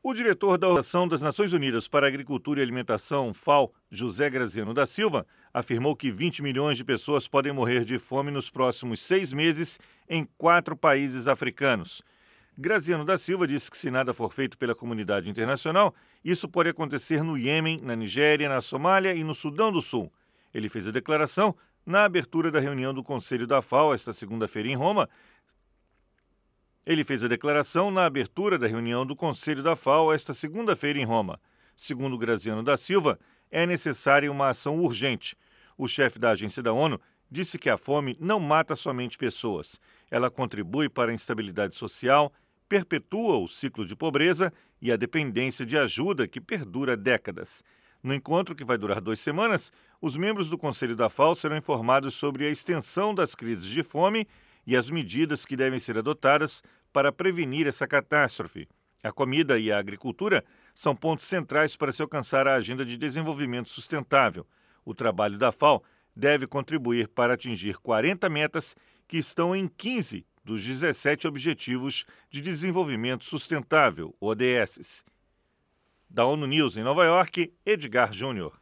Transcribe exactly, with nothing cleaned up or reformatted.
O diretor da Organização das Nações Unidas para a Agricultura e Alimentação, FAO, José Graziano da Silva, afirmou que vinte milhões de pessoas podem morrer de fome nos próximos seis meses em quatro países africanos. Graziano da Silva disse que, se nada for feito pela comunidade internacional, isso pode acontecer no Iêmen, na Nigéria, na Somália e no Sudão do Sul. Ele fez a declaração na abertura da reunião do Conselho da FAO esta segunda-feira em Roma. Ele fez a declaração na abertura da reunião do Conselho da FAO esta segunda-feira em Roma. Segundo Graziano da Silva, é necessária uma ação urgente. O chefe da agência da ONU disse que a fome não mata somente pessoas. Ela contribui para a instabilidade social, perpetua o ciclo de pobreza e a dependência de ajuda que perdura décadas. No encontro, que vai durar duas semanas, os membros do Conselho da FAO serão informados sobre a extensão das crises de fome e as medidas que devem ser adotadas para prevenir essa catástrofe. A comida e a agricultura são pontos centrais para se alcançar a Agenda de Desenvolvimento Sustentável. O trabalho da FAO deve contribuir para atingir quarenta metas que estão em quinze dos dezessete Objetivos de Desenvolvimento Sustentável, O D S. Da ONU News em Nova York, Edgar Júnior.